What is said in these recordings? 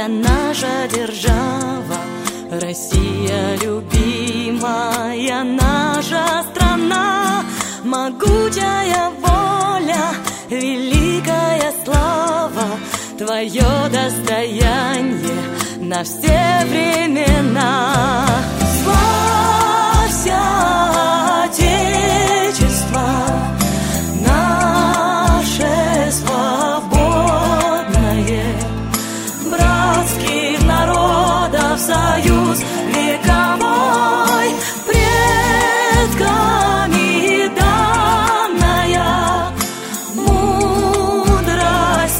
Славная наша держава, Россия любимая наша страна, могучая воля, великая слава, твое достояние на все времена. Славься, Отечество наше свободное, братских народов союз вековой, предками данная мудрость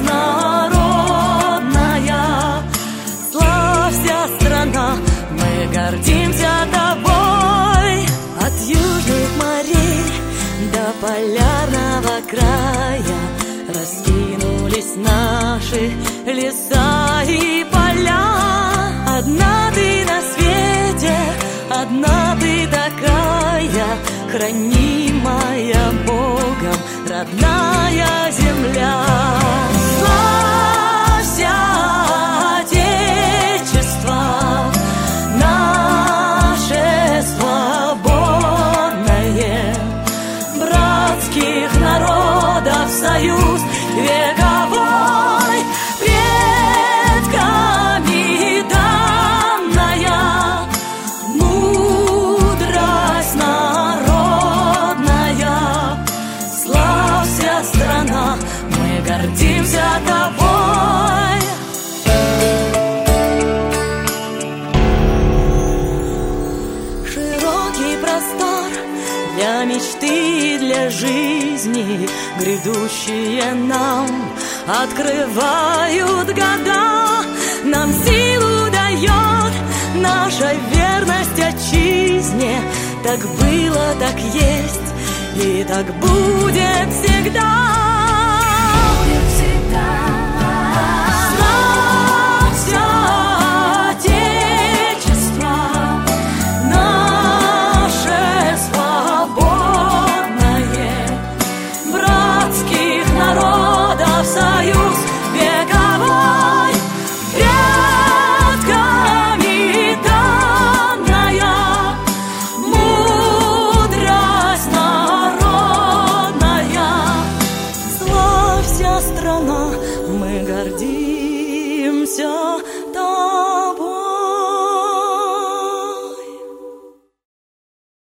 народная. Славься, страна, мы гордимся тобой. От южных морей до полярного края раскинулись наши леса и поля. Одна ты на свете, одна ты такая, хранимая Богом родная земля. Славься, Отечество наше свободное, братских народов союз вековой, предками данная мудрость народная. Славься, страна, мы гордимся тобой. Широкий простор для мечты и для жизни, грядущие нам открывают года. Нам силу дает наша верность отчизне. Так было, так есть и так будет всегда. Славься, Отечество наше свободное, братских народов союз вековой, предками данная мудрость народная. Славься, страна, мы гордимся